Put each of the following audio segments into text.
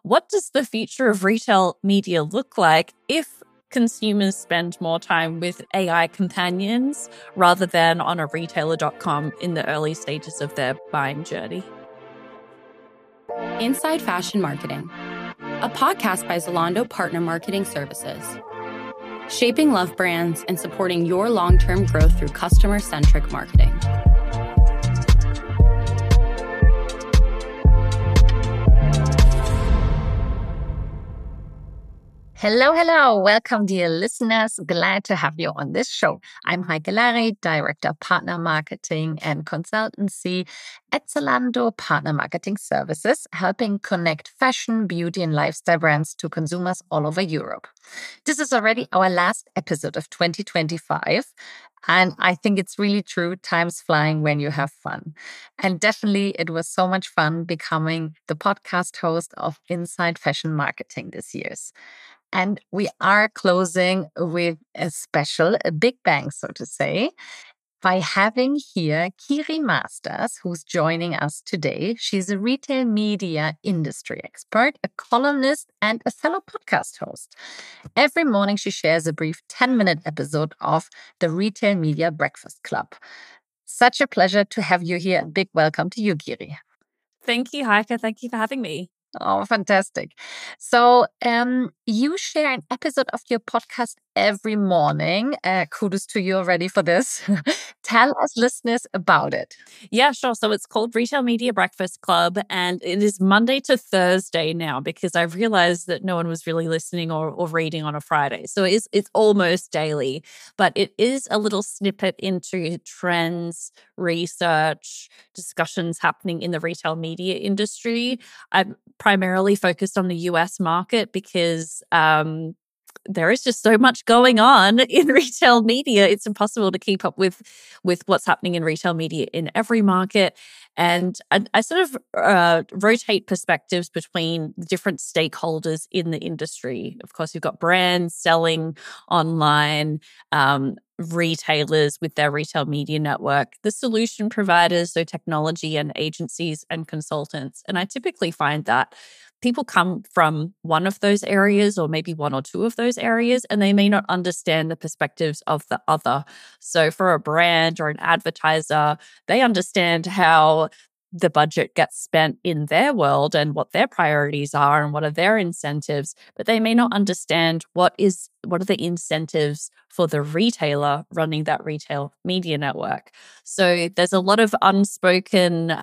what does the future of retail media look like if consumers spend more time with AI companions rather than on a retailer.com in the early stages of their buying journey? Inside Fashion Marketing, a podcast by Zalando Partner Marketing Services, shaping love brands and supporting your long-term growth through customer-centric marketing. Hello. Welcome, dear listeners. Glad to have you on this show. I'm Heike Lary, Director of Partner Marketing and Consultancy at Zalando Partner Marketing Services, helping connect fashion, beauty, and lifestyle brands to consumers all over Europe. This is already our last episode of 2025. And I think it's really true. Time's flying when you have fun. And definitely it was so much fun becoming the podcast host of Inside Fashion Marketing this year. And we are closing with a big bang, so to say, by having here Kiri Masters, who's joining us today. She's a retail media industry expert, a columnist, and a fellow podcast host. Every morning, she shares a brief 10-minute episode of the Retail Media Breakfast Club. Such a pleasure to have you here. A big welcome to you, Kiri. Thank you, Heike. Thank you for having me. Oh, fantastic. So you share an episode of your podcast every morning. Kudos to you already for this. Tell us listeners about it. Yeah, sure. So it's called Retail Media Breakfast Club, and it is Monday to Thursday now because I've realized that no one was really listening or reading on a Friday. So it's almost daily, but it is a little snippet into trends, research, discussions happening in the retail media industry. I'm primarily focused on the US market because there is just so much going on in retail media. It's impossible to keep up with what's happening in retail media in every market. And I sort of rotate perspectives between different stakeholders in the industry. Of course, you've got brands selling online, retailers with their retail media network, the solution providers, so technology and agencies and consultants. And I typically find that people come from one of those areas or maybe one or two of those areas, and they may not understand the perspectives of the other. So for a brand or an advertiser, they understand how the budget gets spent in their world and what their priorities are and what are their incentives, but they may not understand what are the incentives for the retailer running that retail media network. So there's a lot of unspoken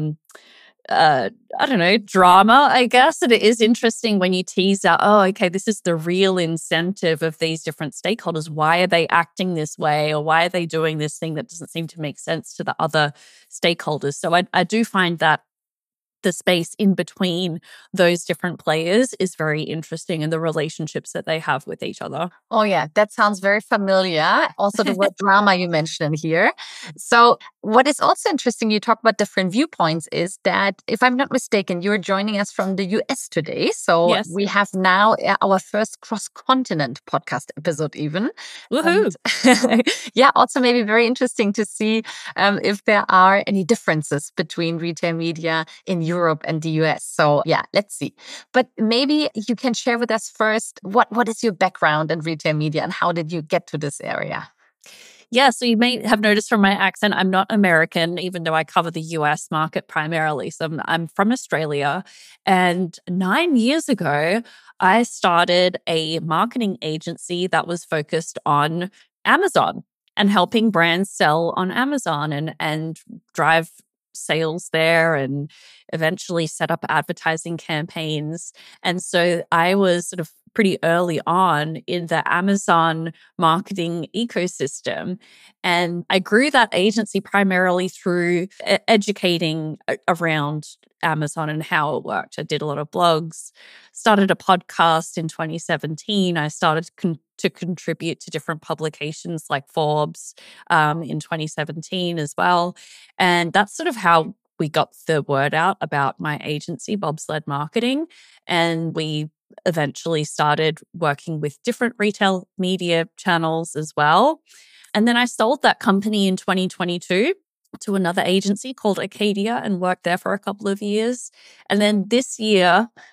drama, I guess. And it is interesting when you tease out, this is the real incentive of these different stakeholders. Why are they acting this way? Or why are they doing this thing that doesn't seem to make sense to the other stakeholders? So I do find that the space in between those different players is very interesting and the relationships that they have with each other. Oh, yeah, that sounds very familiar. Also, the word drama you mentioned here. So what is also interesting, you talk about different viewpoints, is that, if I'm not mistaken, you're joining us from the US today. So yes. We have now our first cross-continent podcast episode even. Woohoo! Yeah, also maybe very interesting to see if there are any differences between retail media in Europe and the US. So yeah, let's see. But maybe you can share with us first, what is your background in retail media and how did you get to this area? Yeah, so you may have noticed from my accent, I'm not American, even though I cover the US market primarily. So I'm from Australia. And 9 years ago, I started a marketing agency that was focused on Amazon and helping brands sell on Amazon and drive sales there and eventually set up advertising campaigns. And so I was sort of pretty early on in the Amazon marketing ecosystem. And I grew that agency primarily through educating around Amazon and how it worked. I did a lot of blogs, started a podcast in 2017. I started to contribute to different publications like Forbes in 2017 as well. And that's sort of how we got the word out about my agency, Bobsled Marketing. And we eventually started working with different retail media channels as well. And then I sold that company in 2022 to another agency called Acadia and worked there for a couple of years. And then this year,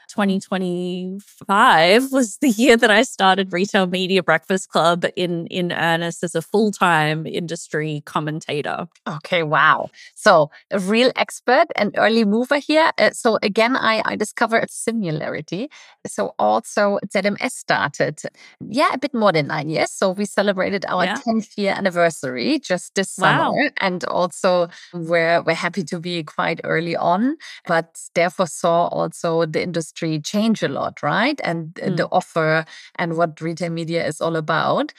2025 was the year that I started Retail Media Breakfast Club in earnest as a full-time industry commentator. Okay, wow. So a real expert and early mover here. So again, I discovered a similarity. So also ZMS started, a bit more than 9 years. So we celebrated our Yeah. 10th year anniversary just this summer. Wow. And also we're happy to be quite early on, but therefore saw also the industry change a lot, right? And the offer and what retail media is all about.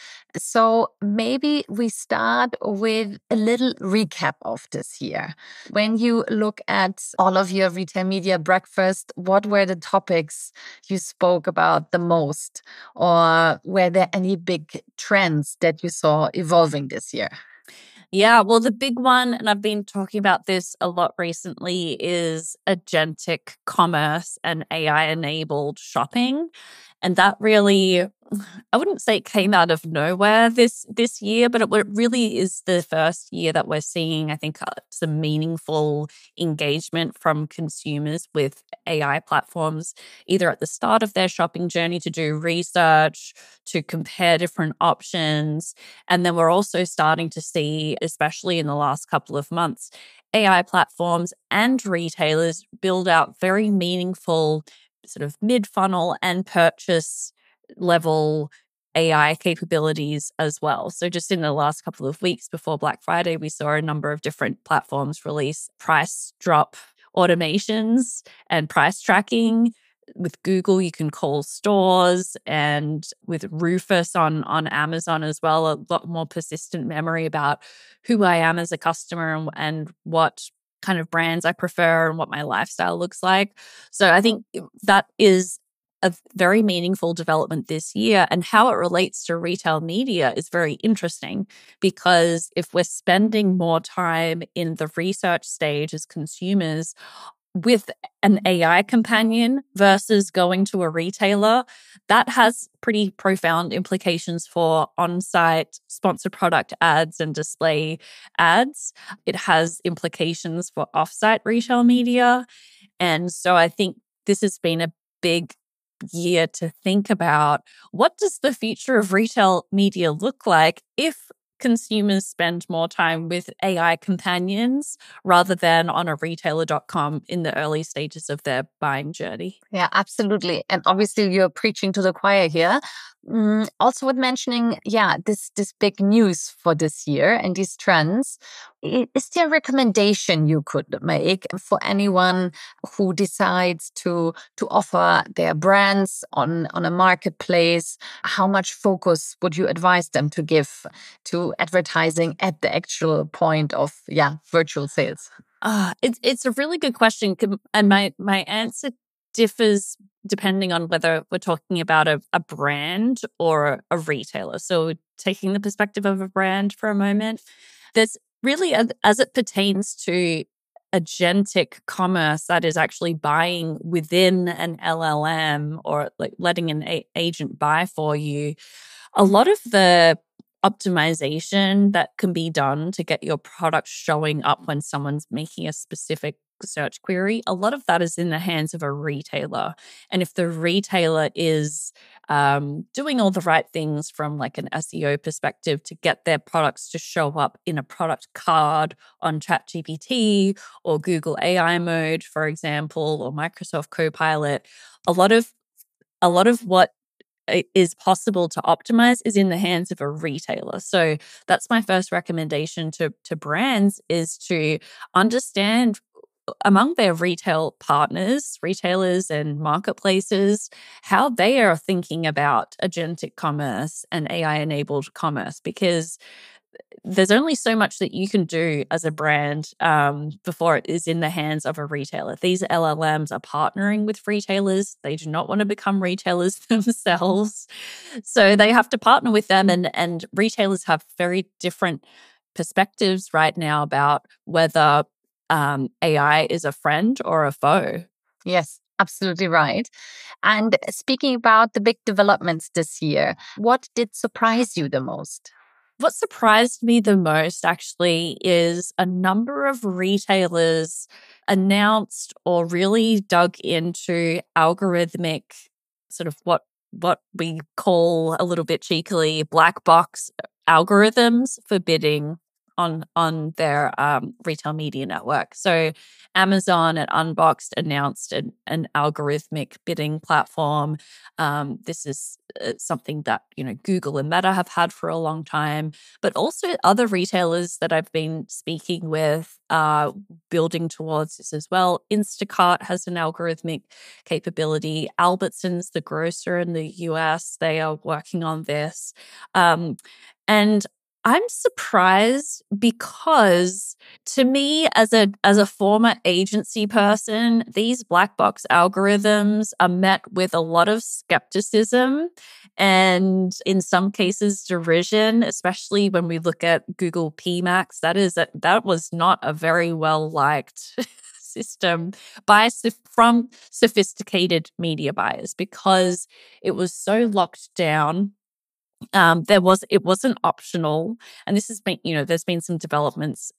So maybe we start with a little recap of this year. When you look at all of your retail media breakfast, what were the topics you spoke about the most? Or were there any big trends that you saw evolving this year? Yeah, well, the big one, and I've been talking about this a lot recently, is agentic commerce and AI-enabled shopping. And that really, I wouldn't say it came out of nowhere this year, but it really is the first year that we're seeing, I think, some meaningful engagement from consumers with AI platforms, either at the start of their shopping journey to do research, to compare different options. And then we're also starting to see, especially in the last couple of months, AI platforms and retailers build out very meaningful sort of mid-funnel and purchase level AI capabilities as well. So just in the last couple of weeks before Black Friday, we saw a number of different platforms release price drop automations and price tracking. With Google, you can call stores, and with Rufus on Amazon as well, a lot more persistent memory about who I am as a customer and what kind of brands I prefer and what my lifestyle looks like. So I think that is a very meaningful development this year, and how it relates to retail media is very interesting, because if we're spending more time in the research stage as consumers with an AI companion versus going to a retailer, that has pretty profound implications for on-site sponsored product ads and display ads. It has implications for off-site retail media. And so I think this has been a big year to think about, what does the future of retail media look like if consumers spend more time with AI companions rather than on a retailer.com in the early stages of their buying journey? Yeah, absolutely. And obviously you're preaching to the choir here. Also with mentioning, this big news for this year and these trends, is there a recommendation you could make for anyone who decides to offer their brands on a marketplace? How much focus would you advise them to give to advertising at the actual point of virtual sales? It's a really good question, and my answer differs depending on whether we're talking about a brand or a retailer. So taking the perspective of a brand for a moment, there's really, as it pertains to agentic commerce that is actually buying within an LLM or like letting an agent buy for you, a lot of the optimization that can be done to get your product showing up when someone's making a specific search query, a lot of that is in the hands of a retailer. And if the retailer is doing all the right things from like an SEO perspective to get their products to show up in a product card on ChatGPT or Google AI mode, for example, or Microsoft Copilot, a lot of what is possible to optimize is in the hands of a retailer. So that's my first recommendation to brands, is to understand among their retail partners, retailers and marketplaces, how they are thinking about agentic commerce and AI-enabled commerce, because there's only so much that you can do as a brand before it is in the hands of a retailer. These LLMs are partnering with retailers. They do not want to become retailers themselves. So they have to partner with them, and retailers have very different perspectives right now about whether AI is a friend or a foe. Yes, absolutely right. And speaking about the big developments this year, what did surprise you the most? What surprised me the most actually is a number of retailers announced or really dug into algorithmic sort of what we call a little bit cheekily black box algorithms for bidding on their retail media network. So Amazon at Unboxed announced an algorithmic bidding platform. This is something that Google and Meta have had for a long time, but also other retailers that I've been speaking with are building towards this as well. Instacart has an algorithmic capability. Albertsons, the grocer in the US, they are working on this. And I'm surprised because to me, as a former agency person, these black box algorithms are met with a lot of skepticism and in some cases derision, especially when we look at Google PMax. That was not a very well liked system from sophisticated media buyers because it was so locked down. It wasn't optional, and this has been, there's been some developments,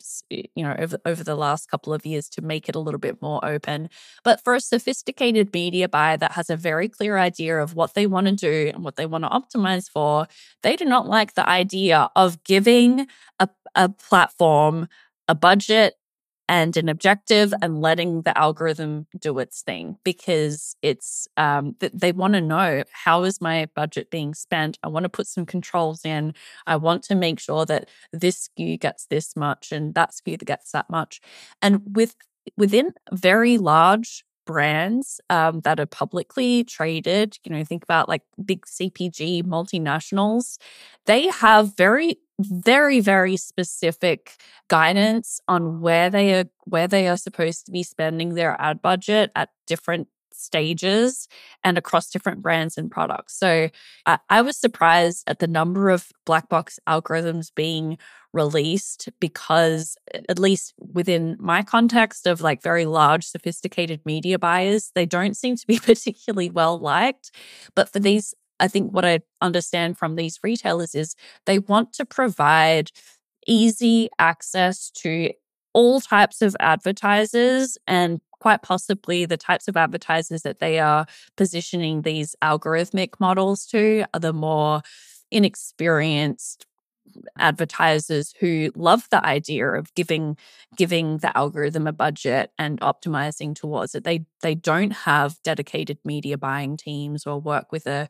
over the last couple of years to make it a little bit more open. But for a sophisticated media buyer that has a very clear idea of what they want to do and what they want to optimize for, they do not like the idea of giving a platform a budget and an objective and letting the algorithm do its thing because it's they want to know, how is my budget being spent? I want to put some controls in. I want to make sure that this SKU gets this much and that SKU gets that much. And within very large brands that are publicly traded, think about like big CPG multinationals, they have very, very, very specific guidance on where they are supposed to be spending their ad budget at different stages and across different brands and products. So I was surprised at the number of black box algorithms being released because, at least within my context of like very large, sophisticated media buyers, they don't seem to be particularly well liked. But for these, I think what I understand from these retailers is they want to provide easy access to all types of advertisers, and quite possibly the types of advertisers that they are positioning these algorithmic models to are the more inexperienced advertisers who love the idea of giving the algorithm a budget and optimizing towards it. They don't have dedicated media buying teams or work with a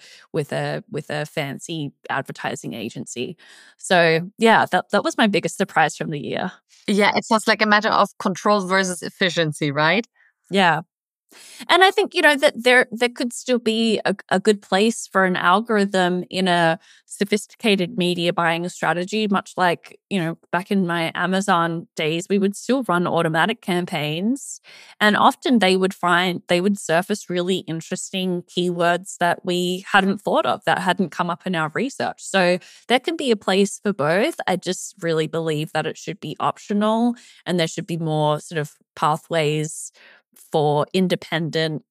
fancy advertising agency. So yeah, that was my biggest surprise from the year. Yeah, it sounds like a matter of control versus efficiency, right? Yeah. And I think, that there could still be a good place for an algorithm in a sophisticated media buying strategy, much like, back in my Amazon days, we would still run automatic campaigns. And often they would surface really interesting keywords that we hadn't thought of, that hadn't come up in our research. So there can be a place for both. I just really believe that it should be optional and there should be more sort of pathways for independent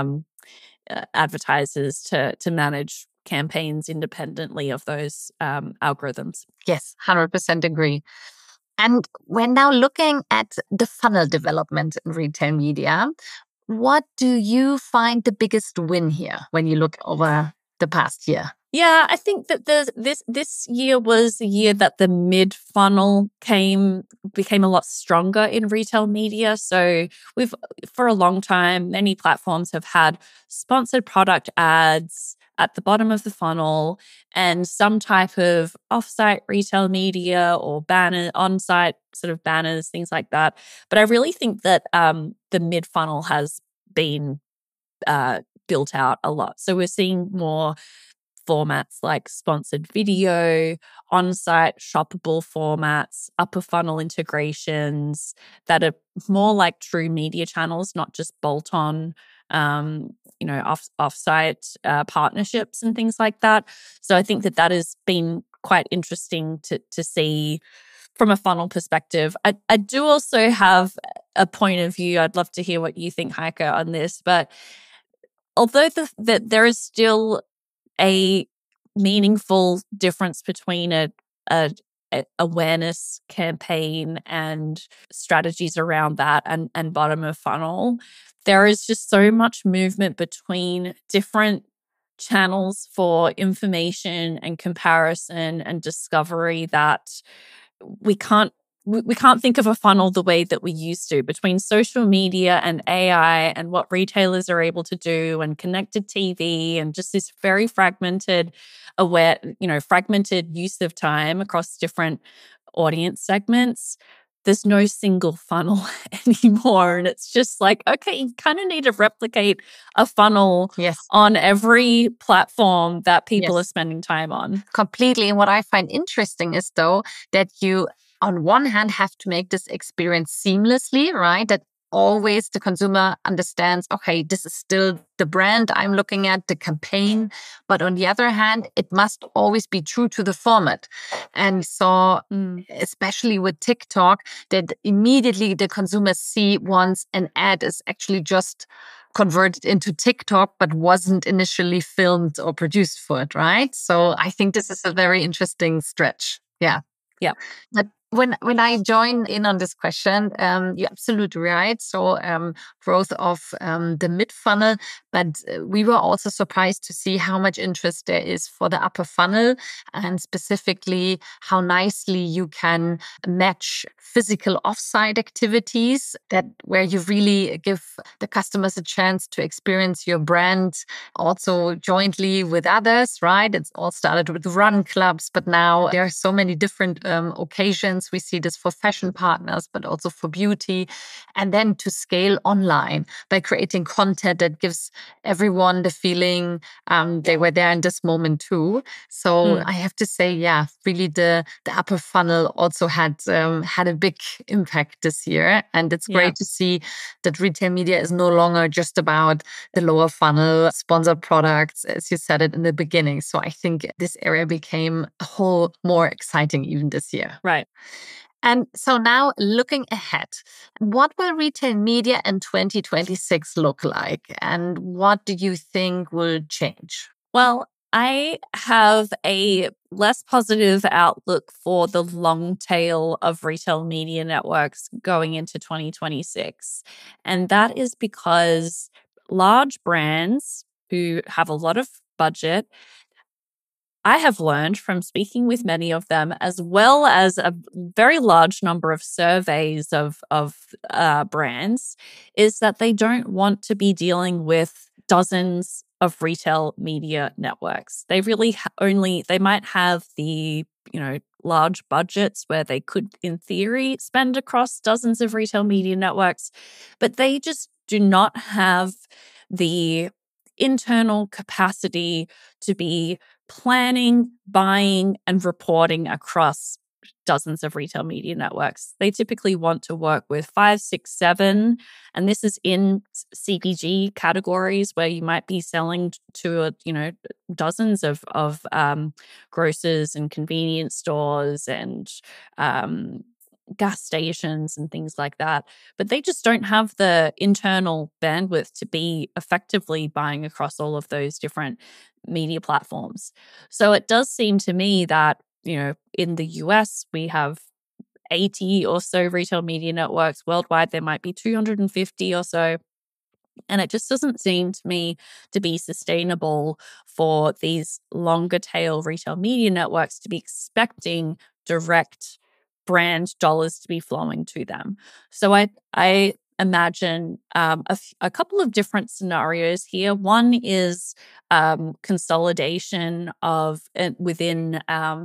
advertisers to manage campaigns independently of those algorithms. Yes, 100% agree. And we're now looking at the funnel development in retail media. What do you find the biggest win here when you look over the past year? Yeah, I think that this year was the year that the mid funnel became a lot stronger in retail media. So for a long time, many platforms have had sponsored product ads at the bottom of the funnel and some type of offsite retail media or on-site sort of banners, things like that. But I really think that the mid funnel has been built out a lot. So we're seeing more formats like sponsored video, on-site shoppable formats, upper funnel integrations that are more like true media channels, not just bolt-on, off-site partnerships and things like that. So I think that has been quite interesting to see from a funnel perspective. I do also have a point of view. I'd love to hear what you think, Heike, on this. But although there is still a meaningful difference between a a awareness campaign and strategies around that and bottom of funnel, there is just so much movement between different channels for information and comparison and discovery that we can't we can't think of a funnel the way that we used to, between social media and AI and what retailers are able to do and connected TV and just this very fragmented fragmented use of time across different audience segments. There's no single funnel anymore. And it's just like, okay, you kind of need to replicate a funnel on every platform that people are spending time on. Completely. And what I find interesting is, though, that you, on one hand, have to make this experience seamlessly, right? That always the consumer understands, okay, this is still the brand I'm looking at, the campaign. But on the other hand, it must always be true to the format. And so, especially with TikTok, that immediately the consumers see once an ad is actually just converted into TikTok, but wasn't initially filmed or produced for it, right? So I think this is a very interesting stretch. Yeah. Yeah. But when I join in on this question, you're absolutely right. So growth of the mid funnel, but we were also surprised to see how much interest there is for the upper funnel, and specifically how nicely you can match physical offsite activities that where you really give the customers a chance to experience your brand also jointly with others, right? It's all started with run clubs, but now there are so many different occasions. We see this for fashion partners, but also for beauty. And then to scale online by creating content that gives everyone the feeling they were there in this moment too. So I have to say, yeah, really the upper funnel also had a big impact this year. And it's great to see that retail media is no longer just about the lower funnel sponsored products, as you said it in the beginning. So I think this area became a whole more exciting even this year. Right. And so now looking ahead, what will retail media in 2026 look like? And what do you think will change? Well, I have a less positive outlook for the long tail of retail media networks going into 2026. And that is because large brands who have a lot of budget, I have learned from speaking with many of them, as well as a very large number of surveys of brands, is that they don't want to be dealing with dozens of retail media networks. They really they might have the large budgets where they could, in theory, spend across dozens of retail media networks, but they just do not have the internal capacity to be planning, buying, and reporting across dozens of retail media networks. They typically want to work with 5, 6, 7, and this is in CPG categories where you might be selling to dozens of grocers and convenience stores and gas stations and things like that. But they just don't have the internal bandwidth to be effectively buying across all of those different media platforms. So it does seem to me that, in the US, we have 80 or so retail media networks. Worldwide, there might be 250 or so. And it just doesn't seem to me to be sustainable for these longer tail retail media networks to be expecting direct brand dollars to be flowing to them. So I imagine a couple of different scenarios here. One is consolidation of within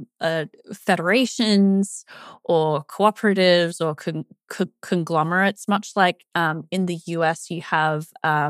federations or cooperatives or conglomerates, much like in the US you have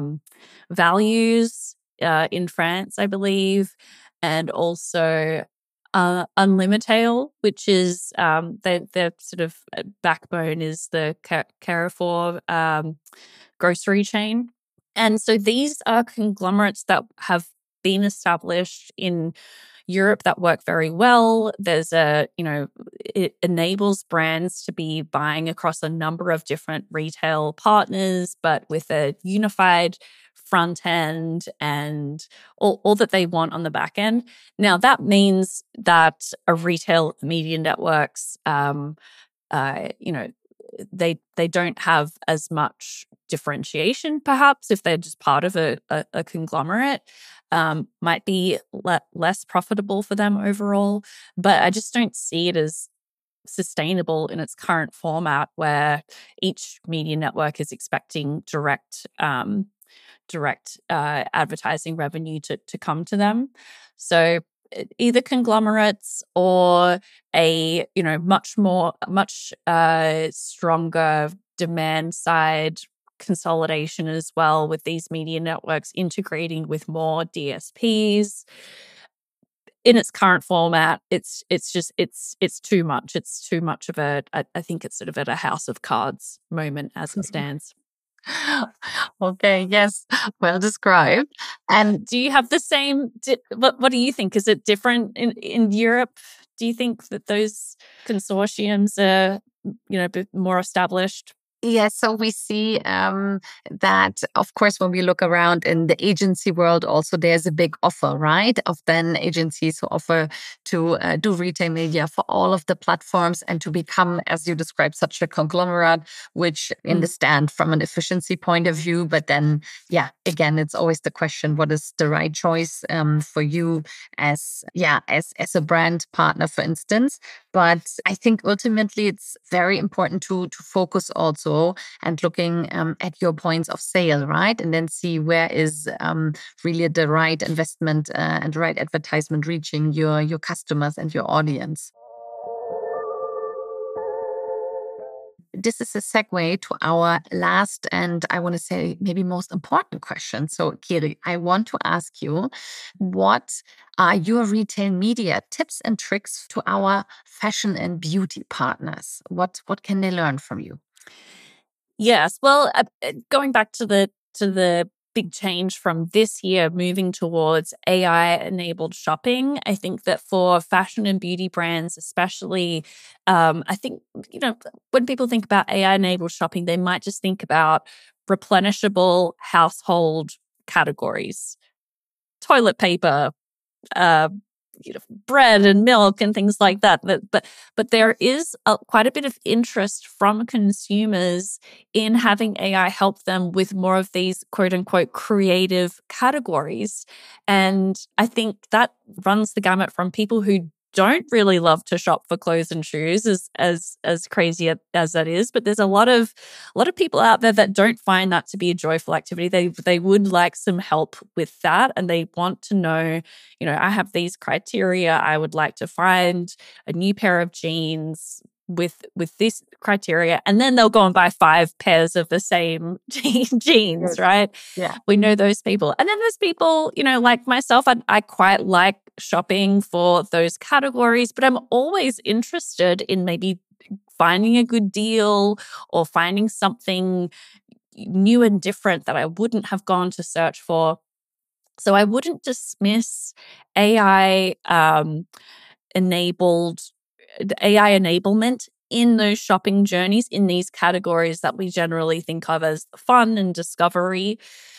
Values in France, I believe, and also Unlimitail, which is their sort of backbone is the Carrefour grocery chain. And so these are conglomerates that have been established in Europe that work very well. There's it enables brands to be buying across a number of different retail partners, but with a unified front end and all that they want on the back end. Now, that means that a retail media networks, they don't have as much differentiation, perhaps, if they're just part of a conglomerate. Might be less profitable for them overall. But I just don't see it as sustainable in its current format, where each media network is expecting direct advertising revenue to come to them. So either conglomerates or a much stronger demand side consolidation as well, with these media networks integrating with more DSPs. In its current format, it's too much. It's too much of I think it's sort of at a house of cards moment as it stands. Okay, yes, well described. And do you have the same? What do you think? Is it different in Europe? Do you think that those consortiums are a bit more established? yes, so we see that, of course, when we look around in the agency world, also there's a big offer, right? Of then agencies who offer to do retail media for all of the platforms and to become, as you described, such a conglomerate, which understand from an efficiency point of view. But then, yeah, again, it's always the question: what is the right choice for you as a brand partner, for instance? But I think ultimately it's very important to focus also and looking at your points of sale, right? And then see where is really the right investment and the right advertisement reaching your customers and your audience. This is a segue to our last and I want to say maybe most important question. So, Kiri, I want to ask you, what are your retail media tips and tricks to our fashion and beauty partners? What can they learn from you? Yes, well, going back to the big change from this year, moving towards AI-enabled shopping, I think that for fashion and beauty brands, especially, I think when people think about AI-enabled shopping, they might just think about replenishable household categories, toilet paper, bread and milk and things like that. But there is quite a bit of interest from consumers in having AI help them with more of these quote unquote creative categories. And I think that runs the gamut from people who don't really love to shop for clothes and shoes, as crazy as that is. But there's a lot of people out there that don't find that to be a joyful activity. They would like some help with that, and they want to know, I have these criteria. I would like to find a new pair of jeans with this criteria, and then they'll go and buy 5 pairs of the same jeans, right? Yeah. We know those people. And then there's people, like myself, I quite like shopping for those categories, but I'm always interested in maybe finding a good deal or finding something new and different that I wouldn't have gone to search for. So I wouldn't dismiss AI enablement in those shopping journeys in these categories that we generally think of as fun and discovery.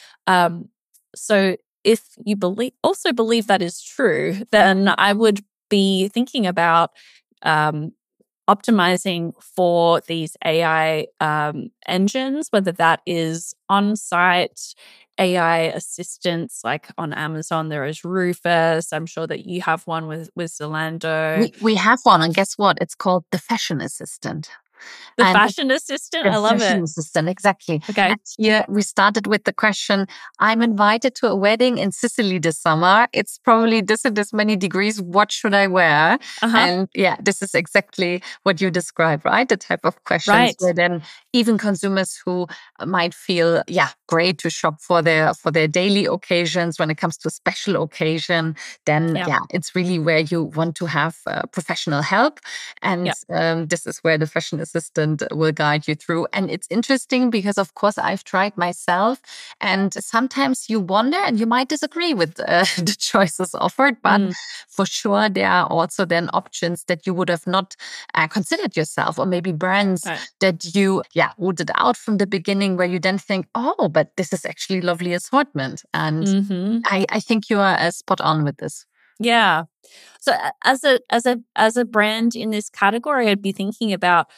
So if you believe that is true, then I would be thinking about optimizing for these AI engines, whether that is on-site AI assistants, like on Amazon, there is Rufus. I'm sure that you have one with Zalando. We have one, and guess what? It's called the Fashion Assistant. The fashion assistant? I love it. Fashion assistant, exactly. Okay. And here we started with the question, I'm invited to a wedding in Sicily this summer. It's probably this and this many degrees. What should I wear? And yeah, this is exactly what you described, right? The type of questions where then even consumers who might feel, great to shop for their daily occasions. When it comes to special occasion, then it's really where you want to have professional help. And this is where the fashion assistant will guide you through. And it's interesting because, of course, I've tried myself, and sometimes you wonder, and you might disagree with the choices offered, but for sure, there are also then options that you would have not considered yourself, or maybe brands that you rooted out from the beginning, where you then think, oh, but this is actually lovely assortment. And I think you are spot on with this. Yeah. So as a brand in this category, I'd be thinking about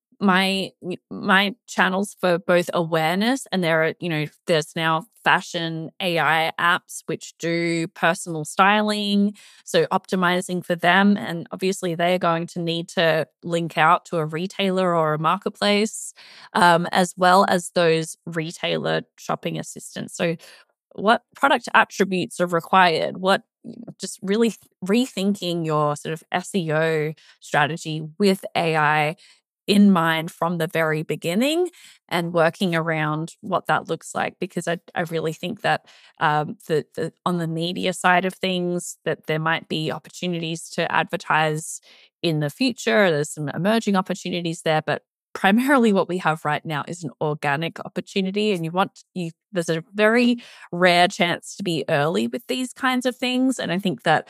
my channels for both awareness, and there's now fashion AI apps which do personal styling, so optimizing for them, and obviously they're going to need to link out to a retailer or a marketplace, as well as those retailer shopping assistants. So what product attributes are required? Just really rethinking your sort of SEO strategy with AI in mind from the very beginning, and working around what that looks like. Because I really think that on the media side of things, that there might be opportunities to advertise in the future. There's some emerging opportunities there, but primarily what we have right now is an organic opportunity, and there's a very rare chance to be early with these kinds of things. And I think that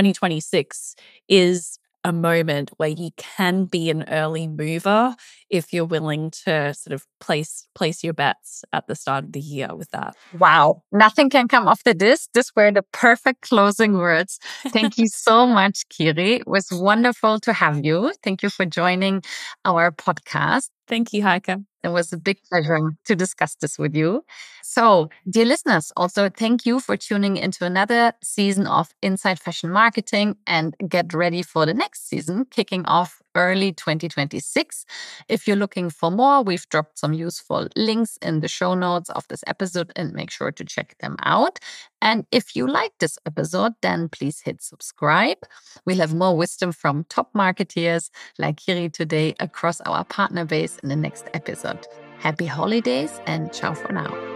2026 is a moment where you can be an early mover if you're willing to sort of place your bets at the start of the year with that. Wow. Nothing can come after this. This were the perfect closing words. Thank you so much, Kiri. It was wonderful to have you. Thank you for joining our podcast. Thank you, Heike. It was a big pleasure to discuss this with you. So, dear listeners, also thank you for tuning into another season of Inside Fashion Marketing, and get ready for the next season kicking off early 2026. If you're looking for more, we've dropped some useful links in the show notes of this episode, and make sure to check them out. And if you like this episode, then please hit subscribe. We'll have more wisdom from top marketeers like Kiri today across our partner base in the next episode. Happy holidays, and ciao for now.